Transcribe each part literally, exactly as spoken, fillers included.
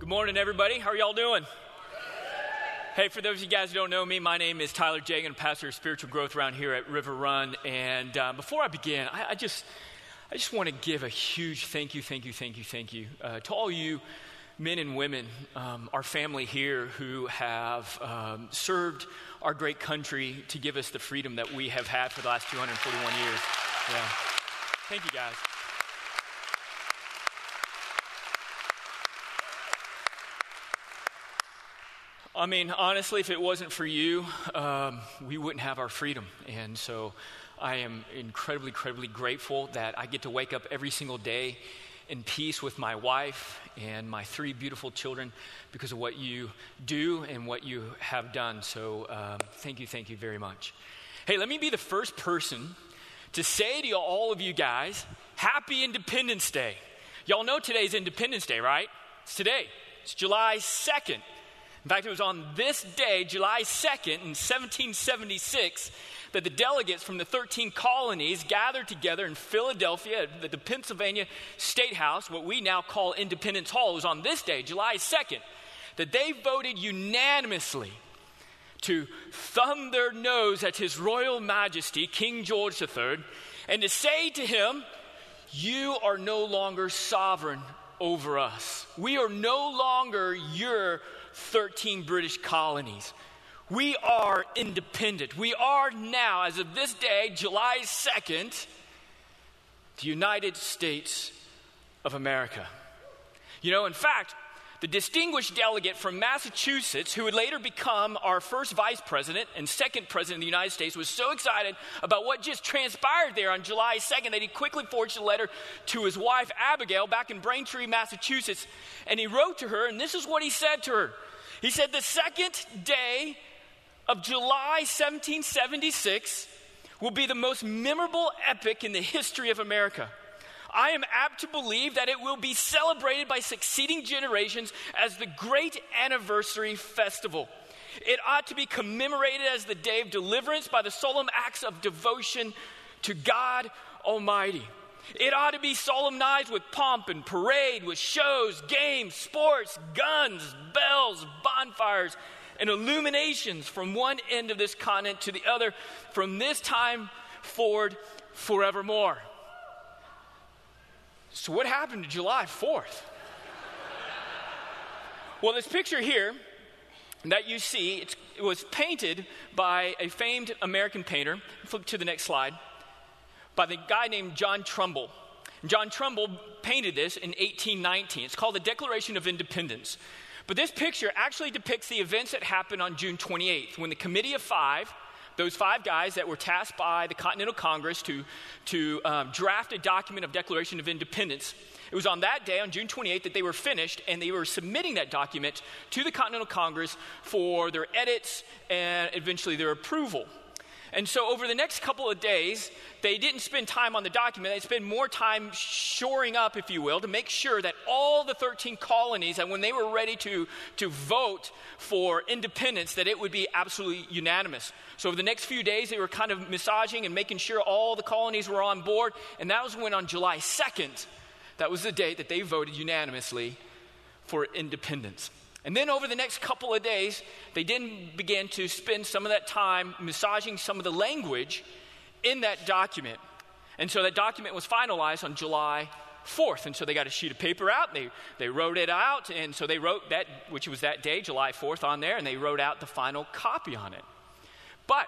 Good morning, everybody. How are y'all doing? Hey, for those of you guys who don't know me, my name is Tyler Jagan. I'm pastor of spiritual growth around here at River Run. And uh, before I begin, I, I just I just want to give a huge thank you, thank you, thank you, thank you uh, to all you men and women, um, our family here who have um, served our great country to give us the freedom that we have had for the last two hundred forty-one years. Yeah. Thank you, guys. I mean, honestly, if it wasn't for you, um, we wouldn't have our freedom. And so I am incredibly, incredibly grateful that I get to wake up every single day in peace with my wife and my three beautiful children because of what you do and what you have done. So um, thank you, thank you very much. Hey, let me be the first person to say to all of you guys, Happy Independence Day. Y'all know today's Independence Day, right? It's today. It's July second. In fact, it was on this day, July second, in seventeen seventy-six, that the delegates from the thirteen colonies gathered together in Philadelphia at the Pennsylvania State House, what we now call Independence Hall. It was on this day, July second, that they voted unanimously to thumb their nose at His Royal Majesty, King George the Third, and to say to him, "You are no longer sovereign over us. We are no longer your thirteen British colonies. We are independent. We are now, as of this day, July second, the United States of America." You know, in fact, the distinguished delegate from Massachusetts, who would later become our first vice president and second president of the United States, was so excited about what just transpired there on July second that he quickly forged a letter to his wife, Abigail, back in Braintree, Massachusetts. And he wrote to her, and this is what he said to her. He said, "The second day of July seventeen seventy-six will be the most memorable epic in the history of America. I am apt to believe that it will be celebrated by succeeding generations as the great anniversary festival. It ought to be commemorated as the day of deliverance by the solemn acts of devotion to God Almighty. It ought to be solemnized with pomp and parade, with shows, games, sports, guns, bells, bonfires, and illuminations from one end of this continent to the other, from this time forward forevermore." So what happened to July fourth? Well, this picture here that you see, it's, it was painted by a famed American painter. Flip to the next slide. By the guy named John Trumbull. John Trumbull painted this in eighteen nineteen. It's called the Declaration of Independence. But this picture actually depicts the events that happened on June twenty-eighth, when the Committee of Five, those five guys that were tasked by the Continental Congress to, to um, draft a document of Declaration of Independence. It was on that day, on June twenty-eighth, that they were finished, and they were submitting that document to the Continental Congress for their edits and eventually their approval. And so over the next couple of days, they didn't spend time on the document. They spent more time shoring up, if you will, to make sure that all the thirteen colonies, and when they were ready to, to vote for independence, that it would be absolutely unanimous. So over the next few days, they were kind of massaging and making sure all the colonies were on board. And that was when on July second, that was the date that they voted unanimously for independence. And then over the next couple of days, they then began to spend some of that time massaging some of the language in that document. And so that document was finalized on July fourth. And so they got a sheet of paper out, they, they wrote it out, and so they wrote that, which was that day, July fourth, on there, and they wrote out the final copy on it. But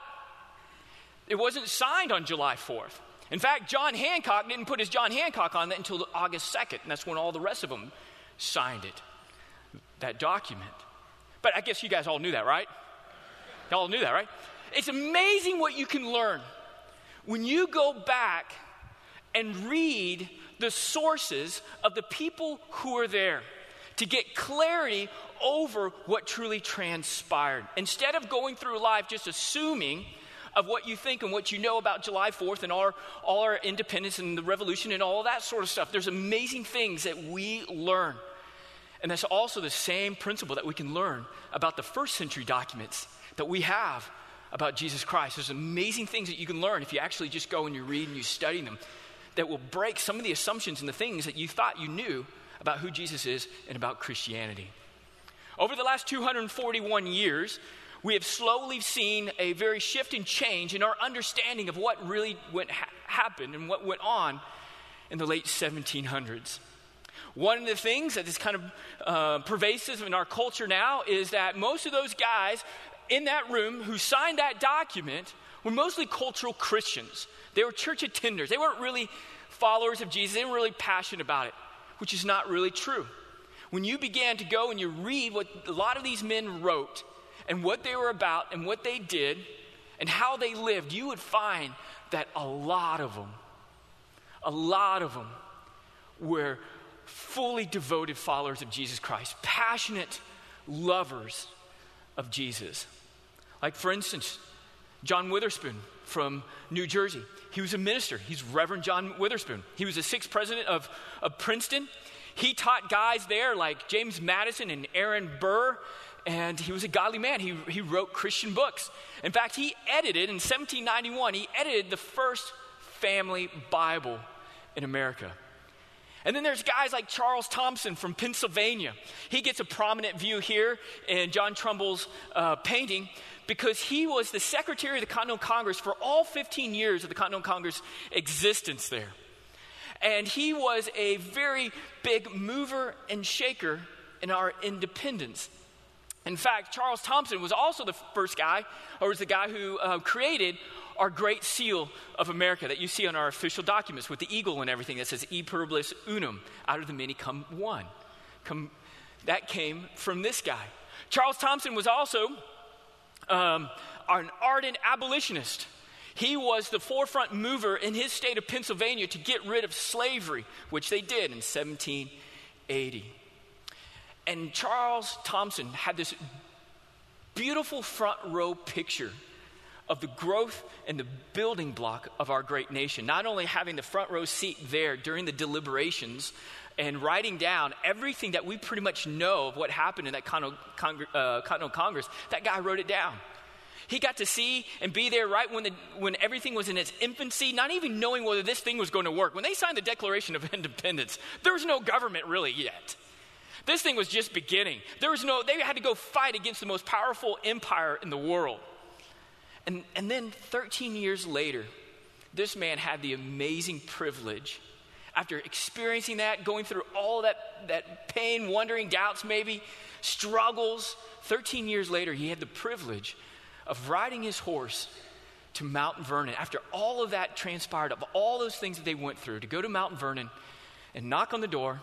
it wasn't signed on July fourth. In fact, John Hancock didn't put his John Hancock on that until August second, and that's when all the rest of them signed it. That document. But I guess you guys all knew that, right? Y'all knew that, right? It's amazing what you can learn when you go back and read the sources of the people who are there to get clarity over what truly transpired. Instead of going through life just assuming of what you think and what you know about July fourth and our, all our independence and the revolution and all of that sort of stuff, there's amazing things that we learn. And that's also the same principle that we can learn about the first century documents that we have about Jesus Christ. There's amazing things that you can learn if you actually just go and you read and you study them that will break some of the assumptions and the things that you thought you knew about who Jesus is and about Christianity. Over the last two hundred forty-one years, we have slowly seen a very shift and change in our understanding of what really went ha- happened and what went on in the late seventeen hundreds. One of the things that is kind of uh, pervasive in our culture now is that most of those guys in that room who signed that document were mostly cultural Christians. They were church attenders. They weren't really followers of Jesus. They weren't really passionate about it, which is not really true. When you began to go and you read what a lot of these men wrote and what they were about and what they did and how they lived, you would find that a lot of them, a lot of them were fully devoted followers of Jesus Christ, passionate lovers of Jesus. Like, for instance, John Witherspoon from New Jersey. He was a minister. He's Reverend John Witherspoon. He was the sixth president of, of Princeton. He taught guys there like James Madison and Aaron Burr, and he was a godly man. He, he wrote Christian books. In fact, he edited, in seventeen ninety-one, he edited the first family Bible in America. And then there's guys like Charles Thompson from Pennsylvania. He gets a prominent view here in John Trumbull's uh, painting because he was the secretary of the Continental Congress for all fifteen years of the Continental Congress existence there. And he was a very big mover and shaker in our independence. In fact, Charles Thompson was also the first guy, or was the guy who uh, created our Great Seal of America that you see on our official documents with the eagle and everything that says E pluribus unum, out of the many come one. Come, that came from this guy. Charles Thompson was also um, an ardent abolitionist. He was the forefront mover in his state of Pennsylvania to get rid of slavery, which they did in seventeen eighty. And Charles Thompson had this beautiful front row picture of the growth and the building block of our great nation. Not only having the front row seat there during the deliberations and writing down everything that we pretty much know of what happened in that Continental, Congre- uh, Continental Congress, that guy wrote it down. He got to see and be there right when the, when everything was in its infancy, not even knowing whether this thing was going to work. When they signed the Declaration of Independence, there was no government really yet. This thing was just beginning. There was no, they had to go fight against the most powerful empire in the world. And, and then thirteen years later, this man had the amazing privilege, after experiencing that, going through all that, that pain, wondering, doubts maybe, struggles, thirteen years later, he had the privilege of riding his horse to Mount Vernon. After all of that transpired, of all those things that they went through, to go to Mount Vernon and knock on the door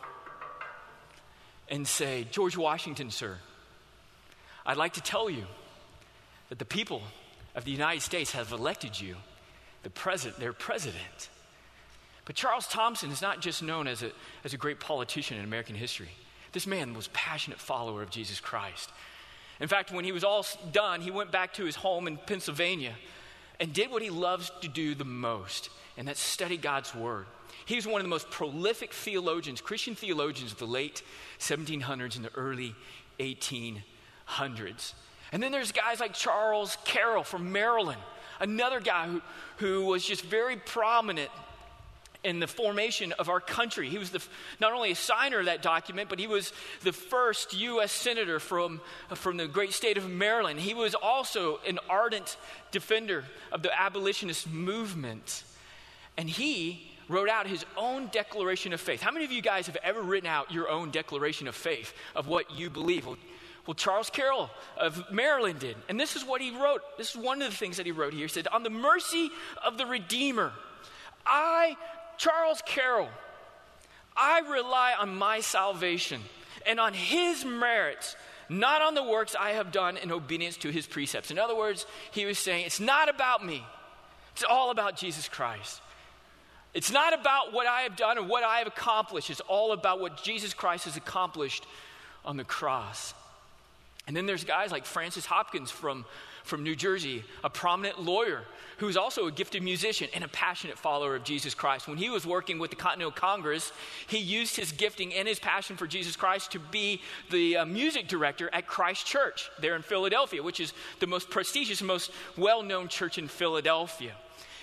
and say, "George Washington, sir, I'd like to tell you that the people of the United States have elected you the president, their president." But Charles Thompson is not just known as a, as a great politician in American history. This man was a passionate follower of Jesus Christ. In fact, when he was all done, he went back to his home in Pennsylvania and did what he loves to do the most, and that's study God's word. He was one of the most prolific theologians, Christian theologians of the late seventeen hundreds and the early eighteen hundreds. And then there's guys like Charles Carroll from Maryland, another guy who, who was just very prominent in the formation of our country. He was the, not only a signer of that document, but he was the first U S senator from, from the great state of Maryland. He was also an ardent defender of the abolitionist movement. And he wrote out his own declaration of faith. How many of you guys have ever written out your own declaration of faith of what you believe? Well, well, Charles Carroll of Maryland did. And this is what he wrote. This is one of the things that he wrote here. He said, "On the mercy of the Redeemer, I, Charles Carroll, I rely on my salvation and on his merits, not on the works I have done in obedience to his precepts." In other words, he was saying, it's not about me. It's all about Jesus Christ. It's not about what I have done or what I have accomplished. It's all about what Jesus Christ has accomplished on the cross. And then there's guys like Francis Hopkins from, from New Jersey, a prominent lawyer who was also a gifted musician and a passionate follower of Jesus Christ. When he was working with the Continental Congress, he used his gifting and his passion for Jesus Christ to be the uh, music director at Christ Church there in Philadelphia, which is the most prestigious, most well-known church in Philadelphia.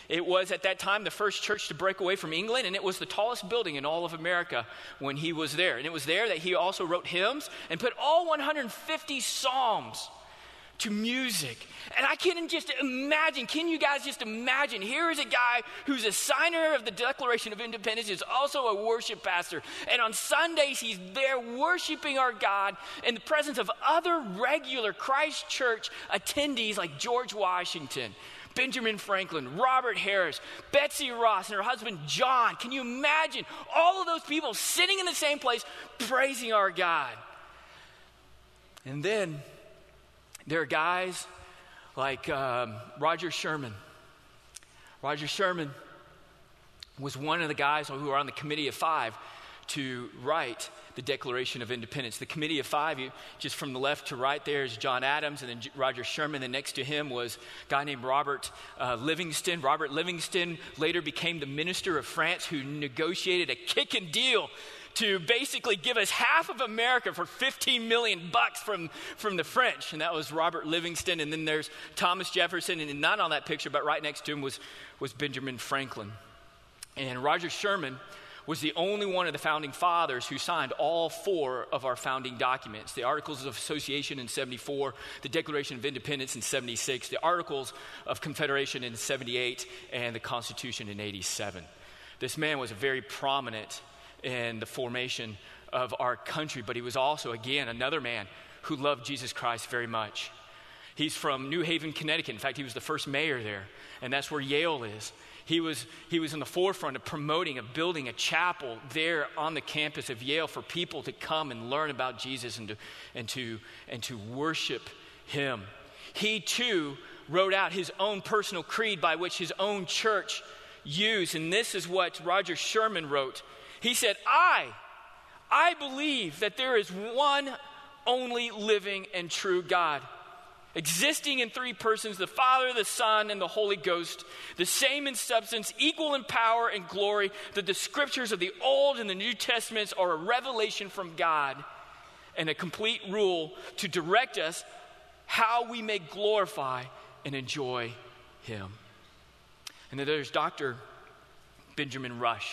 It was at that time the first church to break away from England, and it was the tallest building in all of America when he was there. And it was there that he also wrote hymns and put all one hundred fifty psalms to music. And I can't just imagine, can you guys just imagine, here is a guy who's a signer of the Declaration of Independence, is also a worship pastor, and on Sundays he's there worshiping our God in the presence of other regular Christ Church attendees like George Washington, Benjamin Franklin, Robert Harris, Betsy Ross, and her husband John. Can you imagine all of those people sitting in the same place praising our God? And then there are guys like um, Roger Sherman. Roger Sherman was one of the guys who were on the Committee of Five to write the Declaration of Independence. The Committee of Five, you, just from the left to right there is John Adams, and then Roger Sherman. And next to him was a guy named Robert uh, Livingston. Robert Livingston later became the minister of France, who negotiated a kicking deal to basically give us half of America for fifteen million bucks from, from the French. And that was Robert Livingston. And then there's Thomas Jefferson, and not on that picture, but right next to him was, was Benjamin Franklin. And Roger Sherman was the only one of the founding fathers who signed all four of our founding documents: the Articles of Association in seventy-four, the Declaration of Independence in seventy-six, the Articles of Confederation in seventy-eight, and the Constitution in eighty-seven. This man was very prominent in the formation of our country, but he was also, again, another man who loved Jesus Christ very much. He's from New Haven, Connecticut. In fact, he was the first mayor there, and that's where Yale is. He was, he was in the forefront of promoting, of building a chapel there on the campus of Yale for people to come and learn about Jesus and to, and to, and to worship him. He, too, wrote out his own personal creed by which his own church used, and this is what Roger Sherman wrote. He said, I, I believe that there is one only living and true God, existing in three persons, the Father, the Son, and the Holy Ghost, the same in substance, equal in power and glory, that the scriptures of the Old and the New Testaments are a revelation from God and a complete rule to direct us how we may glorify and enjoy him. And then there's Doctor Benjamin Rush.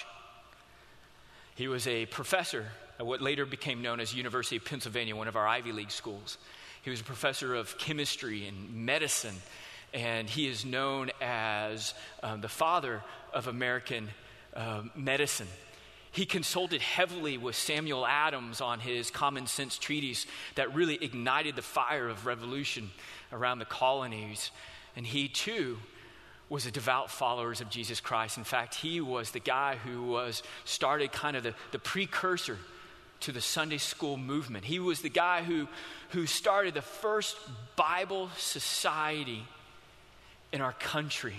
He was a professor at what later became known as University of Pennsylvania, one of our Ivy League schools. He was a professor of chemistry and medicine, and he is known as um, the father of American uh, medicine. He consulted heavily with Samuel Adams on his common sense treatise that really ignited the fire of revolution around the colonies. And he, too, was a devout follower of Jesus Christ. In fact, he was the guy who was started kind of the, the precursor to the Sunday school movement. He was the guy who, who started the first Bible society in our country.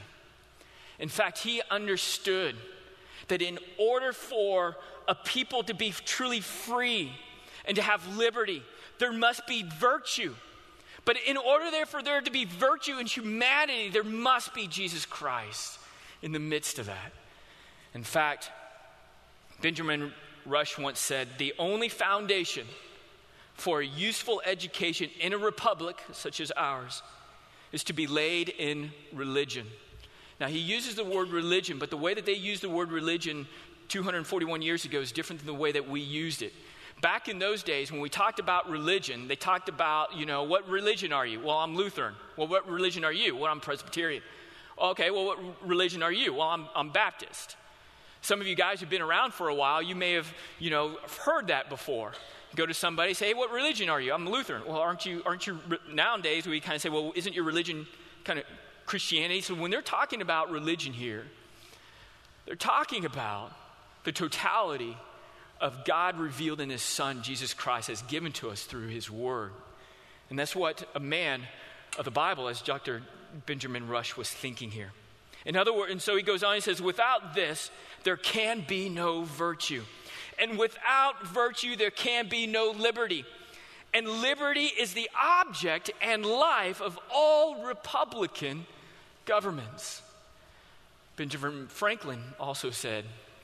In fact, he understood that in order for a people to be truly free and to have liberty, there must be virtue. But in order there for there to be virtue in humanity, there must be Jesus Christ in the midst of that. In fact, Benjamin Rush once said, the only foundation for a useful education in a republic such as ours is to be laid in religion. Now, he uses the word religion, but the way that they used the word religion two hundred forty-one years ago is different than the way that we used it. Back in those days, when we talked about religion, they talked about, you know, what religion are you? Well, I'm Lutheran. Well, what religion are you? Well, I'm Presbyterian. Okay, well, what religion are you? Well, I'm, I'm Baptist. Some of you guys who've been around for a while, you may have, you know, heard that before. Go to somebody, say, hey, what religion are you? I'm Lutheran. Well, aren't you, aren't you, nowadays we kind of say, well, isn't your religion kind of Christianity? So when they're talking about religion here, they're talking about the totality of God revealed in his Son, Jesus Christ, has given to us through his word. And that's what a man of the Bible, as Doctor Benjamin Rush was thinking here. In other words, and so he goes on, he says, without this, there can be no virtue. And without virtue, there can be no liberty. And liberty is the object and life of all Republican governments. Benjamin Franklin also said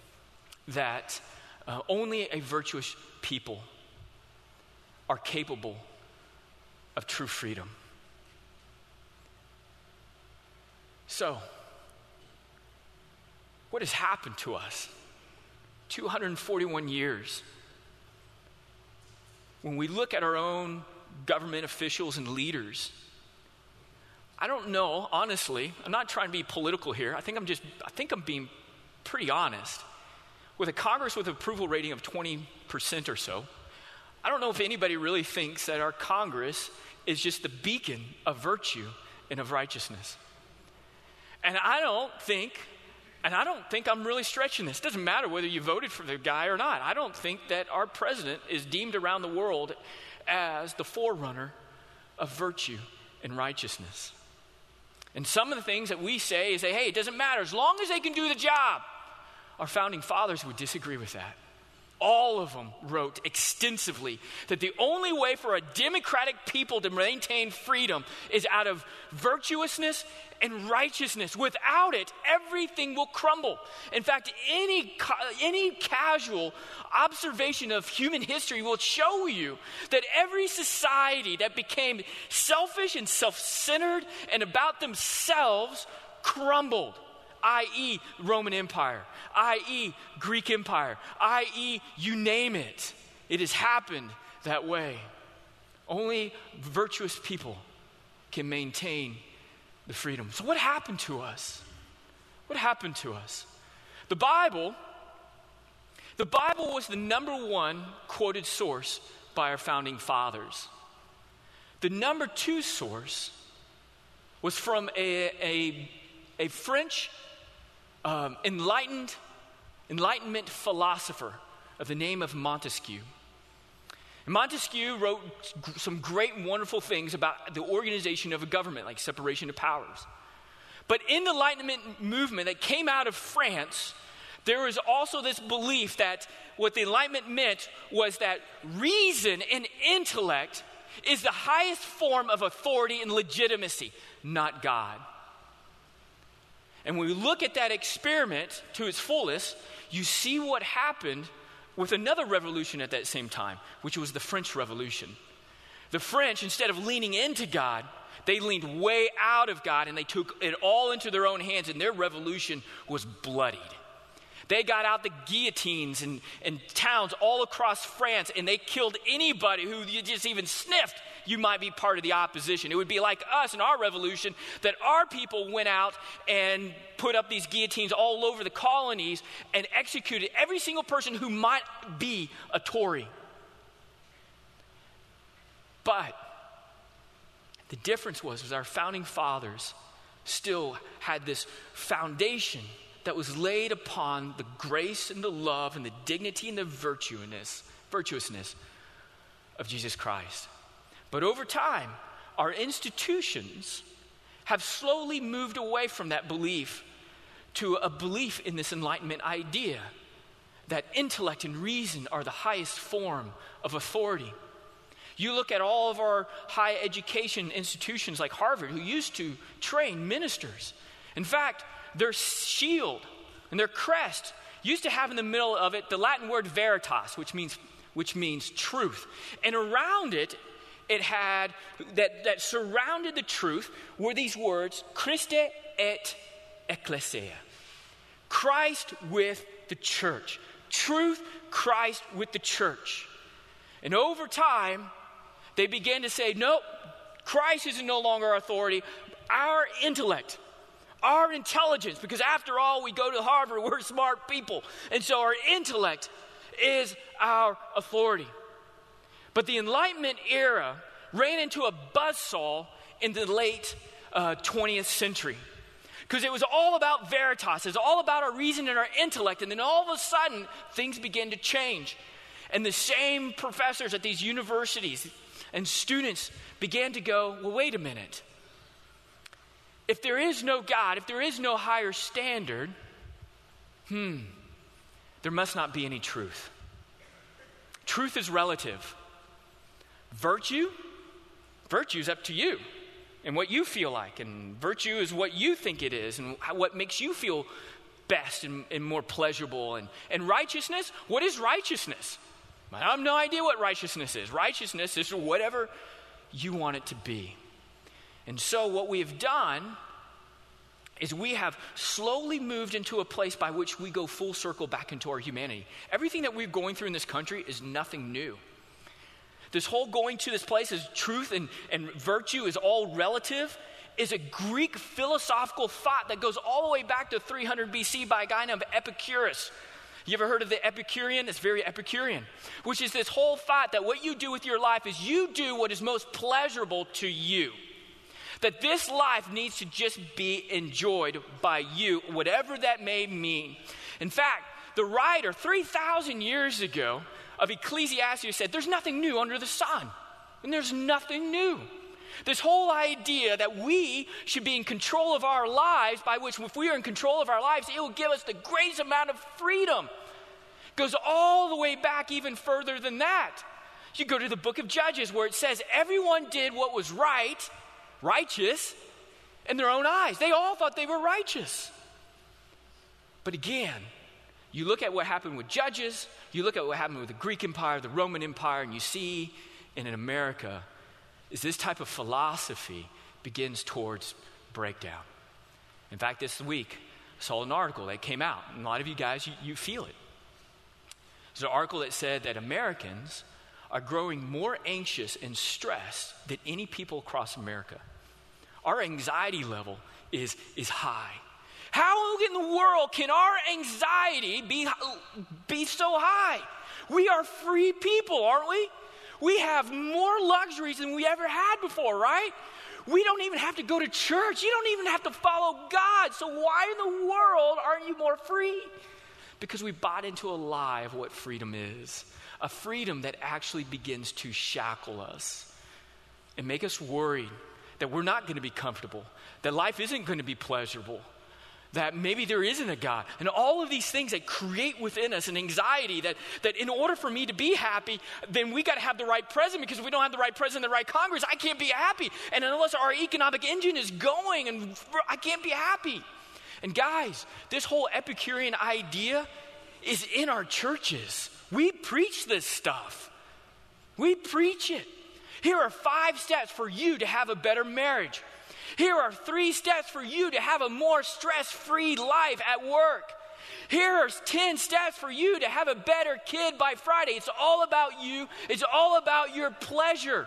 that uh, only a virtuous people are capable of true freedom. So, what has happened to us? two hundred forty-one years. When we look at our own government officials and leaders, I don't know, honestly, I'm not trying to be political here. I think I'm just, I think I'm being pretty honest. With a Congress with an approval rating of twenty percent or so, I don't know if anybody really thinks that our Congress is just the beacon of virtue and of righteousness. And I don't think, and I don't think I'm really stretching this. It doesn't matter whether you voted for the guy or not. I don't think that our president is deemed around the world as the forerunner of virtue and righteousness. And some of the things that we say is, say, hey, it doesn't matter as long as they can do the job. Our founding fathers would disagree with that. All of them wrote extensively that the only way for a democratic people to maintain freedom is out of virtuousness and righteousness. Without it, everything will crumble. In fact, any, any casual observation of human history will show you that every society that became selfish and self-centered and about themselves crumbled. that is. Roman Empire, that is. Greek Empire, that is. You name it. It has happened that way. Only virtuous people can maintain the freedom. So what happened to us? What happened to us? The Bible, the Bible was the number one quoted source by our founding fathers. The number two source was from a, a, a French Um, enlightened, enlightenment philosopher of the name of Montesquieu. And Montesquieu wrote g- some great and wonderful things about the organization of a government, like separation of powers. But in the Enlightenment movement that came out of France, there was also this belief that what the Enlightenment meant was that reason and intellect is the highest form of authority and legitimacy, not God. And when we look at that experiment to its fullest, you see what happened with another revolution at that same time, which was the French Revolution. The French, instead of leaning into God, they leaned way out of God and they took it all into their own hands, and their revolution was bloodied. They got out the guillotines in, in towns all across France, and they killed anybody who you just even sniffed you might be part of the opposition. It would be like us in our revolution, that our people went out and put up these guillotines all over the colonies and executed every single person who might be a Tory. But the difference was, was our founding fathers still had this foundation that was laid upon the grace and the love and the dignity and the virtuousness, virtuousness of Jesus Christ. But over time, our institutions have slowly moved away from that belief to a belief in this Enlightenment idea that intellect and reason are the highest form of authority. You look at all of our higher education institutions like Harvard, who used to train ministers. In fact, their shield and their crest used to have in the middle of it the Latin word veritas, which means which means truth. And around it, it had, that, that surrounded the truth were these words, Christe et Ecclesia. Christ with the church. Truth, Christ with the church. And over time, they began to say, no, Christ is no longer our authority. Our intellect, our intelligence, because after all, we go to Harvard, we're smart people. And so our intellect is our authority. But the Enlightenment era ran into a buzzsaw in the late uh, twentieth century. Because it was all about veritas. It was all about our reason and our intellect. And then all of a sudden, things began to change. And the same professors at these universities and students began to go, well, wait a minute. If there is no God, if there is no higher standard, hmm, there must not be any truth. Truth is relative. Virtue, virtue is up to you and what you feel like. And virtue is what you think it is and how, what makes you feel best and, and more pleasurable. And, and righteousness, what is righteousness? I have no idea what righteousness is. Righteousness is whatever you want it to be. And so what we have done is we have slowly moved into a place by which we go full circle back into our humanity. Everything that we're going through in this country is nothing new. This whole going to this place is truth and, and virtue is all relative, is a Greek philosophical thought that goes all the way back to three hundred B C by a guy named Epicurus. You ever heard of the Epicurean? It's very Epicurean, which is this whole thought that what you do with your life is you do what is most pleasurable to you. That this life needs to just be enjoyed by you, whatever that may mean. In fact, the writer three thousand years ago of Ecclesiastes said, there's nothing new under the sun. And there's nothing new. This whole idea that we should be in control of our lives, by which if we are in control of our lives, it will give us the greatest amount of freedom, goes all the way back even further than that. You go to the book of Judges where it says everyone did what was right, righteous, in their own eyes. They all thought they were righteous. But again, you look at what happened with Judges, you look at what happened with the Greek Empire, the Roman Empire, and you see in America is this type of philosophy begins towards breakdown. In fact, this week, I saw an article that came out, and a lot of you guys, you, you feel it. There's an article that said that Americans are growing more anxious and stressed than any people across America. Our anxiety level is, is high. How in the world can our anxiety be, be so high? We are free people, aren't we? We have more luxuries than we ever had before, right? We don't even have to go to church. You don't even have to follow God. So why in the world aren't you more free? Because we bought into a lie of what freedom is. A freedom that actually begins to shackle us and make us worried that we're not going to be comfortable, that life isn't going to be pleasurable, that maybe there isn't a God, and all of these things that create within us an anxiety that, that in order for me to be happy, then we got to have the right president, because if we don't have the right president, the right Congress, I can't be happy. And unless our economic engine is going, and I can't be happy. And guys, this whole Epicurean idea is in our churches. We preach this stuff. We preach it. Here are five steps for you to have a better marriage. Here are three steps for you to have a more stress-free life at work. Here are ten steps for you to have a better kid by Friday. It's all about you. It's all about your pleasure.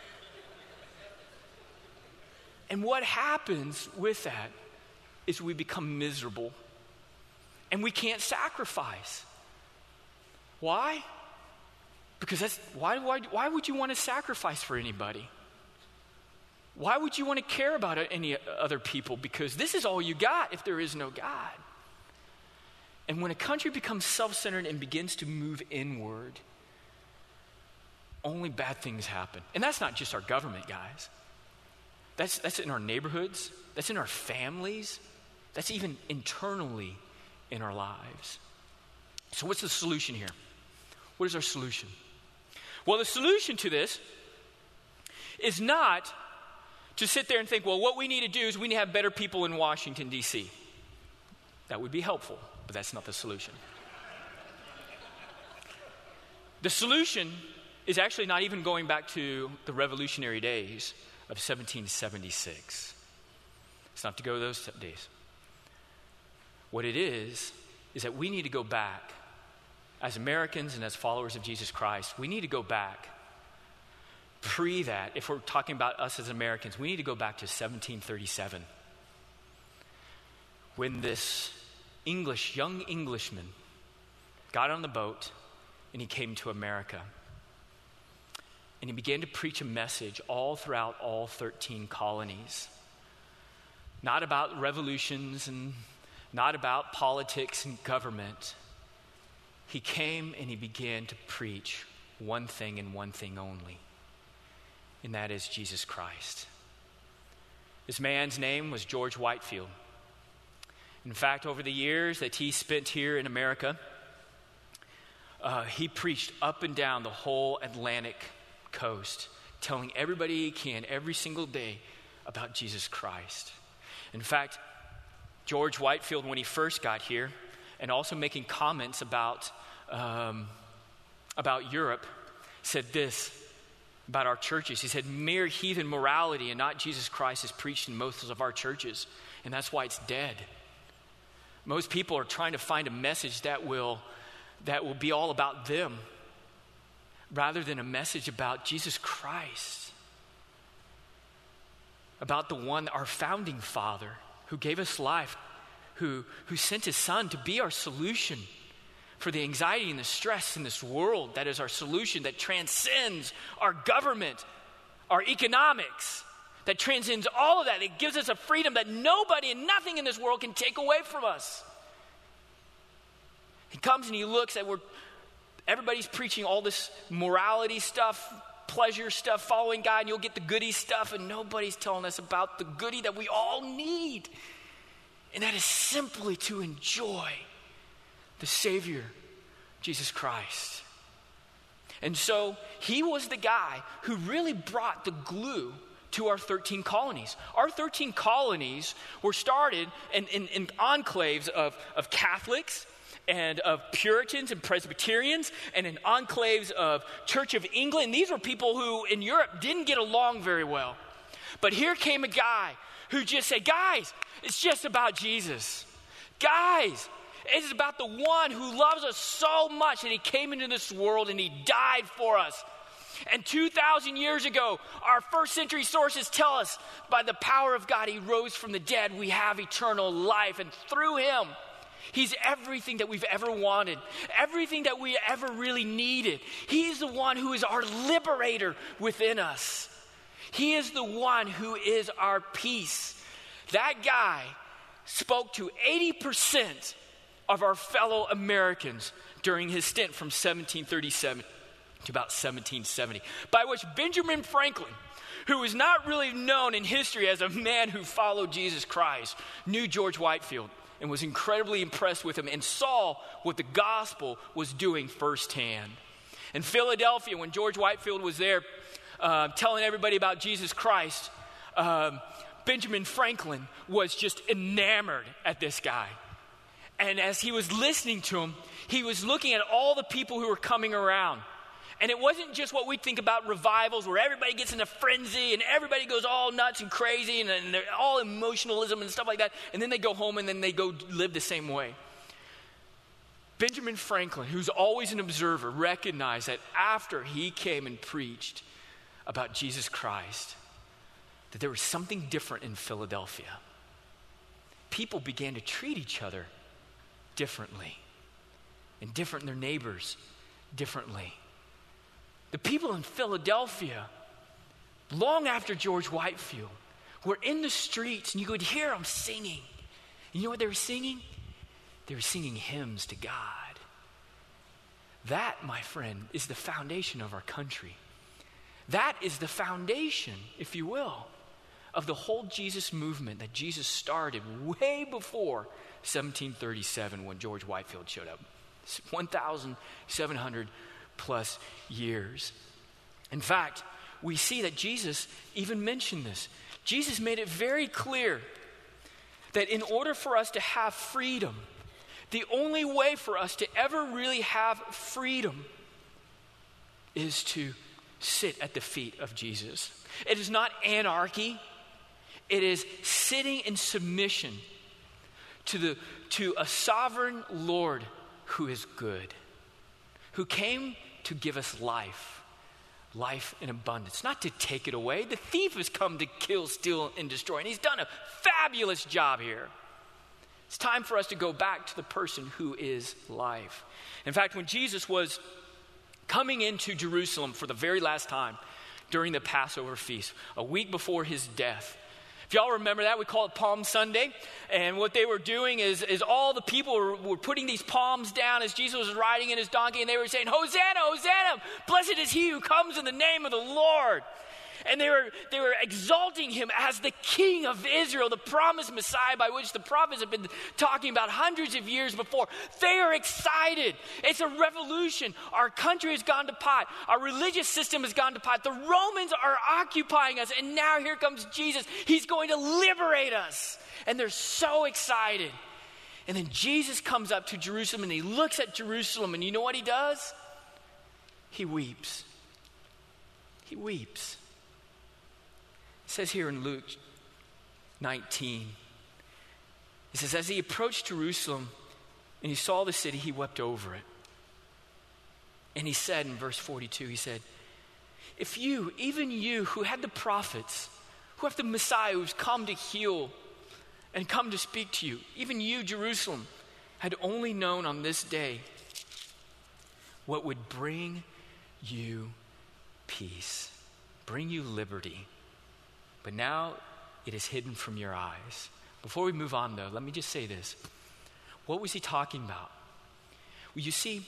And what happens with that is we become miserable. And we can't sacrifice. Why? Because that's why, why, why would you want to sacrifice for anybody? Why would you want to care about any other people? Because this is all you got if there is no God. And when a country becomes self-centered and begins to move inward, only bad things happen. And that's not just our government, guys. That's, that's in our neighborhoods. That's in our families. That's even internally in our lives. So what's the solution here? What is our solution? Well, the solution to this is not to sit there and think, well, what we need to do is we need to have better people in Washington, D C That would be helpful, but that's not the solution. The solution is actually not even going back to the revolutionary days of seventeen seventy-six. It's not to go to those days. What it is, is that we need to go back as Americans and as followers of Jesus Christ. We need to go back pre that. If we're talking about us as Americans, we need to go back to seventeen thirty-seven, when this English, young Englishman got on the boat and he came to America. And he began to preach a message all throughout all thirteen colonies. Not about revolutions and not about politics and government. He came and he began to preach one thing and one thing only, and that is Jesus Christ. This man's name was George Whitefield. In fact, over the years that he spent here in America, uh, he preached up and down the whole Atlantic coast, telling everybody he can every single day about Jesus Christ. In fact, George Whitefield, when he first got here, and also making comments about, um, about Europe, said this: about our churches. He said mere heathen morality and not Jesus Christ is preached in most of our churches, and that's why it's dead. Most people are trying to find a message that will that will be all about them rather than a message about Jesus Christ, about the one, our founding father, who gave us life, who, who sent his son to be our solution for the anxiety and the stress in this world. That is our solution that transcends our government, our economics, that transcends all of that. It gives us a freedom that nobody and nothing in this world can take away from us. He comes and he looks at where everybody's preaching all this morality stuff, pleasure stuff, following God, and you'll get the goody stuff, and nobody's telling us about the goody that we all need. And that is simply to enjoy the Savior, Jesus Christ. And so he was the guy who really brought the glue to our thirteen colonies. Our thirteen colonies were started in, in, in enclaves of, of Catholics and of Puritans and Presbyterians and in enclaves of Church of England. These were people who in Europe didn't get along very well. But here came a guy who just said, guys, it's just about Jesus. Guys, it's about the one who loves us so much that he came into this world and he died for us. And two thousand years ago, our first century sources tell us by the power of God, he rose from the dead. We have eternal life. And through him, he's everything that we've ever wanted, everything that we ever really needed. He is the one who is our liberator within us. He is the one who is our peace. That guy spoke to eighty percent of our fellow Americans during his stint from seventeen thirty-seven to about seventeen seventy, by which Benjamin Franklin, who was not really known in history as a man who followed Jesus Christ, knew George Whitefield and was incredibly impressed with him and saw what the gospel was doing firsthand. In Philadelphia, when George Whitefield was there uh, telling everybody about Jesus Christ, um, Benjamin Franklin was just enamored at this guy. And as he was listening to him, he was looking at all the people who were coming around. And it wasn't just what we think about revivals where everybody gets in a frenzy and everybody goes all nuts and crazy and, and they're all emotionalism and stuff like that. And then they go home and then they go live the same way. Benjamin Franklin, who's always an observer, recognized that after he came and preached about Jesus Christ, that there was something different in Philadelphia. People began to treat each other differently and different their neighbors differently. The people in Philadelphia, long after George Whitefield, were in the streets and you could hear them singing. You know what they were singing? They were singing hymns to God. That, my friend, is the foundation of our country. That is the foundation, if you will, of the whole Jesus movement that Jesus started way before seventeen thirty-seven when George Whitefield showed up. one thousand seven hundred plus years. In fact, we see that Jesus even mentioned this. Jesus made it very clear that in order for us to have freedom, the only way for us to ever really have freedom is to sit at the feet of Jesus. It is not anarchy. It is sitting in submission to the to a sovereign Lord who is good, who came to give us life, life in abundance, not to take it away. The thief has come to kill, steal, and destroy, and he's done a fabulous job here. It's time for us to go back to the person who is life. In fact, when Jesus was coming into Jerusalem for the very last time during the Passover feast, a week before his death, if y'all remember that, we call it Palm Sunday. And what they were doing is, is all the people were, were putting these palms down as Jesus was riding in his donkey. And they were saying, Hosanna, Hosanna, blessed is he who comes in the name of the Lord. And they were, they were exalting him as the King of Israel, the promised Messiah by which the prophets have been talking about hundreds of years before. They are excited. It's a revolution. Our country has gone to pot. Our religious system has gone to pot. The Romans are occupying us, and now here comes Jesus. He's going to liberate us. And they're so excited. And then Jesus comes up to Jerusalem, and he looks at Jerusalem, and you know what he does? He weeps. he weeps. It says here in Luke nineteen, it says, as he approached Jerusalem and he saw the city, he wept over it. And he said in verse forty-two, he said, if you, even you who had the prophets, who have the Messiah who's come to heal and come to speak to you, even you, Jerusalem, had only known on this day what would bring you peace, bring you liberty. But now it is hidden from your eyes. Before we move on, though, let me just say this. What was he talking about? Well, you see,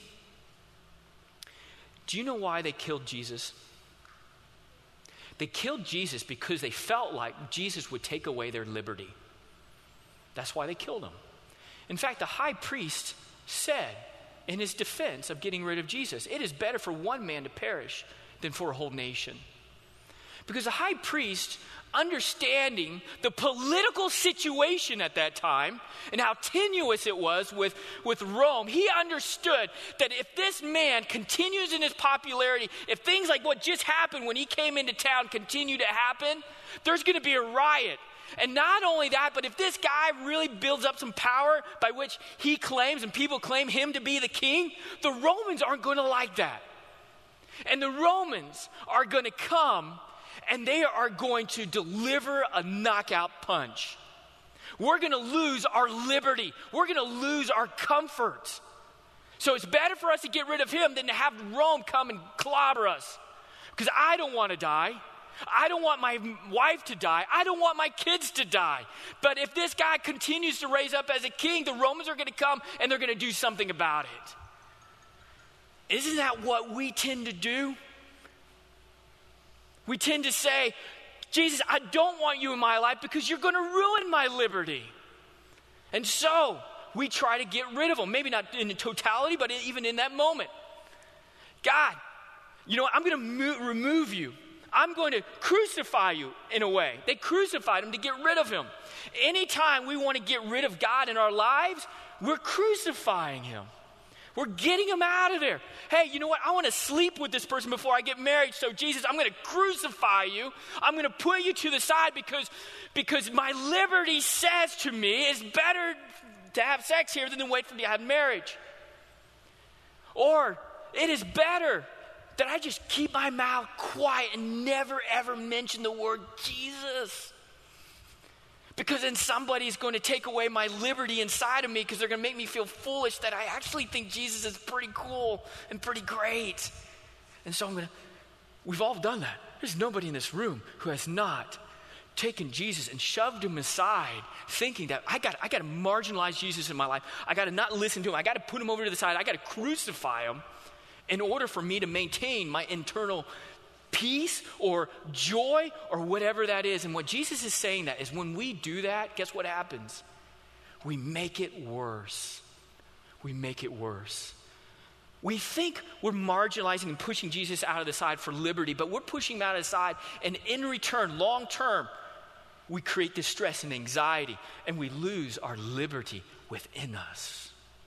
do you know why they killed Jesus? They killed Jesus because they felt like Jesus would take away their liberty. That's why they killed him. In fact, the high priest said in his defense of getting rid of Jesus, it is better for one man to perish than for a whole nation. Because the high priest, understanding the political situation at that time and how tenuous it was with, with Rome, he understood that if this man continues in his popularity, if things like what just happened when he came into town continue to happen, there's going to be a riot. And not only that, but if this guy really builds up some power by which he claims and people claim him to be the king, the Romans aren't going to like that. And the Romans are going to come and they are going to deliver a knockout punch. We're going to lose our liberty. We're going to lose our comfort. So it's better for us to get rid of him than to have Rome come and clobber us. Because I don't want to die. I don't want my wife to die. I don't want my kids to die. But if this guy continues to raise up as a king, the Romans are going to come and they're going to do something about it. Isn't that what we tend to do? We tend to say, Jesus, I don't want you in my life because you're going to ruin my liberty. And so we try to get rid of him. Maybe not in totality, but even in that moment. God, you know what? I'm going to mo- remove you. I'm going to crucify you in a way. They crucified him to get rid of him. Anytime we want to get rid of God in our lives, we're crucifying him. We're getting him out of there. Hey, you know what? I want to sleep with this person before I get married. So Jesus, I'm going to crucify you. I'm going to put you to the side because, because my liberty says to me it's better to have sex here than to wait for you to have marriage. Or it is better that I just keep my mouth quiet and never ever mention the word Jesus. Because then somebody's going to take away my liberty inside of me because they're going to make me feel foolish that I actually think Jesus is pretty cool and pretty great. And so I'm going to, we've all done that. There's nobody in this room who has not taken Jesus and shoved him aside thinking that I got I got to marginalize Jesus in my life. I got to not listen to him. I got to put him over to the side. I got to crucify him in order for me to maintain my internal peace or joy or whatever that is. And what Jesus is saying that is when we do that, guess what happens? We make it worse. We make it worse. We think we're marginalizing and pushing Jesus out of the side for liberty, but we're pushing him out of the side, and in return, long term, we create distress and anxiety, and we lose our liberty within us.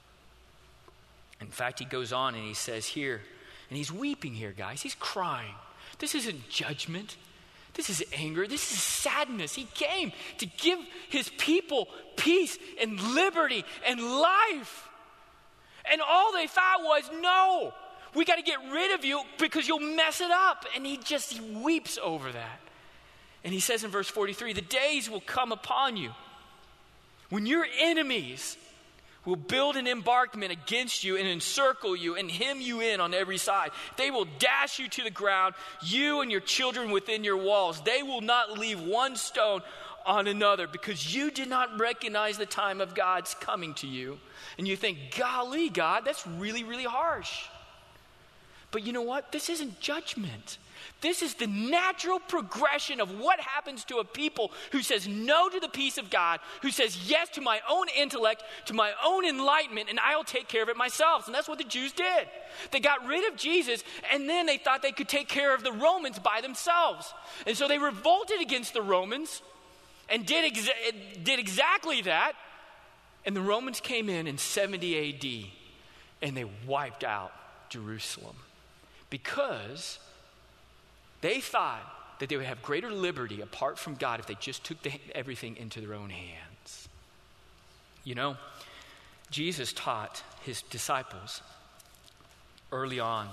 In fact, he goes on and he says here, and he's weeping here, guys. He's crying. This isn't judgment. This is anger. This is sadness. He came to give his people peace and liberty and life. And all they thought was, no, we got to get rid of you because you'll mess it up. And he just he weeps over that. And he says in verse forty-three, the days will come upon you when your enemies will build an embankment against you and encircle you and hem you in on every side. They will dash you to the ground, you and your children within your walls. They will not leave one stone on another because you did not recognize the time of God's coming to you. And you think, golly, God, that's really, really harsh. But you know what? This isn't judgment. This is the natural progression of what happens to a people who says no to the peace of God, who says yes to my own intellect, to my own enlightenment, and I'll take care of it myself. And that's what the Jews did. They got rid of Jesus, and then they thought they could take care of the Romans by themselves. And so they revolted against the Romans and did, exa- did exactly that. And the Romans came in in seventy A D, and they wiped out Jerusalem because They thought that they would have greater liberty apart from God if they just took the, everything into their own hands. You know, Jesus taught his disciples early on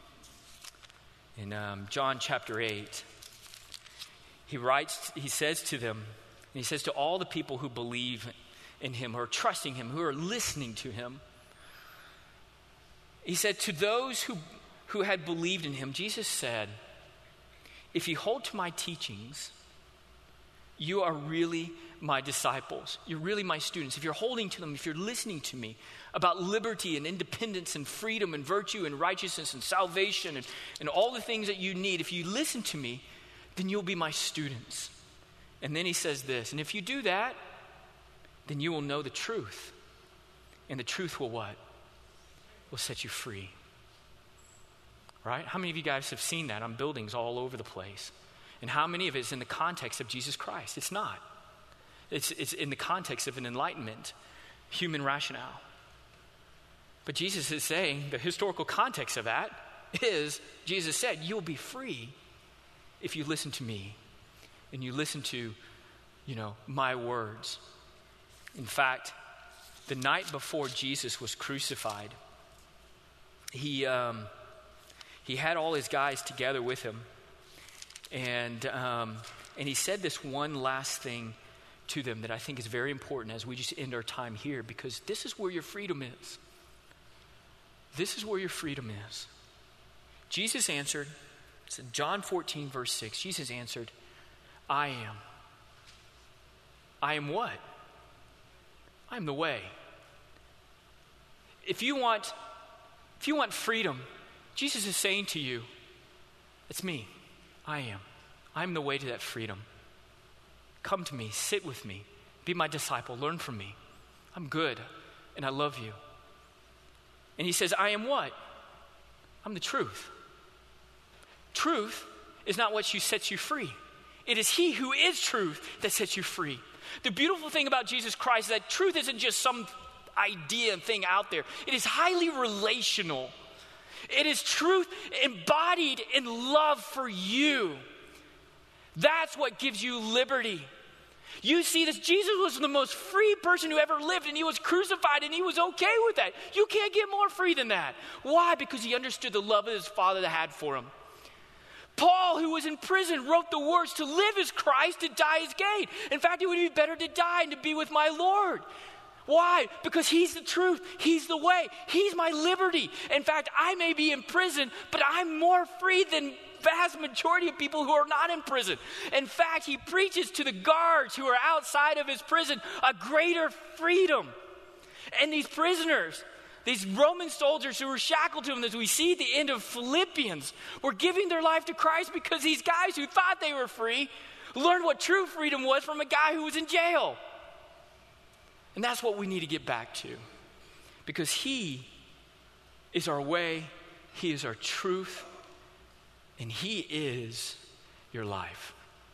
in um, John chapter eight. He writes, he says to them, and he says to all the people who believe in him, who are trusting him, who are listening to him, he said, to those who, who had believed in him, Jesus said, if you hold to my teachings, you are really my disciples. You're really my students. If you're holding to them, if you're listening to me about liberty and independence and freedom and virtue and righteousness and salvation and, and all the things that you need, if you listen to me, then you'll be my students. And then he says this, and if you do that, then you will know the truth. And the truth will what? Will set you free. Right? How many of you guys have seen that on buildings all over the place? And how many of it is in the context of Jesus Christ? It's not. It's, it's in the context of an enlightenment, human rationale. But Jesus is saying the historical context of that is, Jesus said, you'll be free if you listen to me and you listen to, you know, my words. In fact, the night before Jesus was crucified, he um, he had all his guys together with him, and um, and he said this one last thing to them that I think is very important as we just end our time here, because this is where your freedom is. This is where your freedom is. Jesus answered, it's in John fourteen, verse six. Jesus answered, I am. I am what? I am the way. If you want, if you want freedom, Jesus is saying to you, it's me. I am. I'm the way to that freedom. Come to me, sit with me, be my disciple, learn from me. I'm good and I love you. And he says, I am what? I'm the truth. Truth is not what you sets you free. It is he who is truth that sets you free. The beautiful thing about Jesus Christ is that truth isn't just some idea and thing out there. It is highly relational. It is truth embodied in love for you. That's what gives you liberty. You see this, Jesus was the most free person who ever lived, and he was crucified and he was okay with that. You can't get more free than that. Why? Because he understood the love of his Father that had for him. Paul, who was in prison, wrote the words, to live is Christ, to die is gain. In fact, it would be better to die and to be with my Lord. Why? Because he's the truth. He's the way. He's my liberty. In fact, I may be in prison, but I'm more free than vast majority of people who are not in prison. In fact, he preaches to the guards who are outside of his prison a greater freedom. And these prisoners, these Roman soldiers who were shackled to him, as we see at the end of Philippians, were giving their life to Christ because these guys who thought they were free learned what true freedom was from a guy who was in jail. And that's what we need to get back to, because he is our way, he is our truth, and he is your life.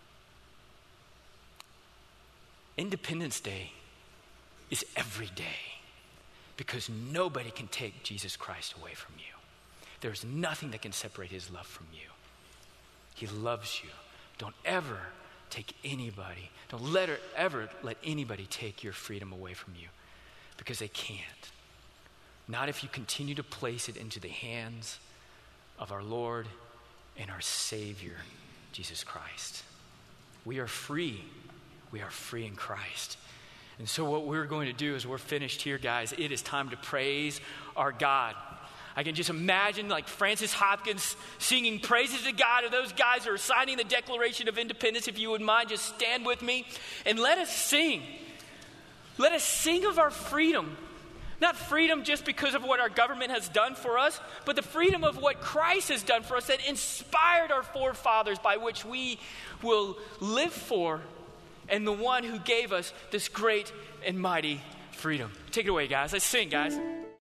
Independence Day is every day, because nobody can take Jesus Christ away from you. There's nothing that can separate his love from you. He loves you. Don't ever take anybody, don't let her ever let anybody take your freedom away from you, because they can't. Not if you continue to place it into the hands of our Lord and our Savior, Jesus Christ. We are free. We are free in Christ. And so what we're going to do is, we're finished here, guys. It is time to praise our God. I can just imagine like Francis Hopkins singing praises to God, or those guys who are signing the Declaration of Independence. If you would mind, just stand with me and let us sing. Let us sing of our freedom. Not freedom just because of what our government has done for us, but the freedom of what Christ has done for us, that inspired our forefathers, by which we will live for, and the one who gave us this great and mighty freedom. Take it away, guys. Let's sing, guys.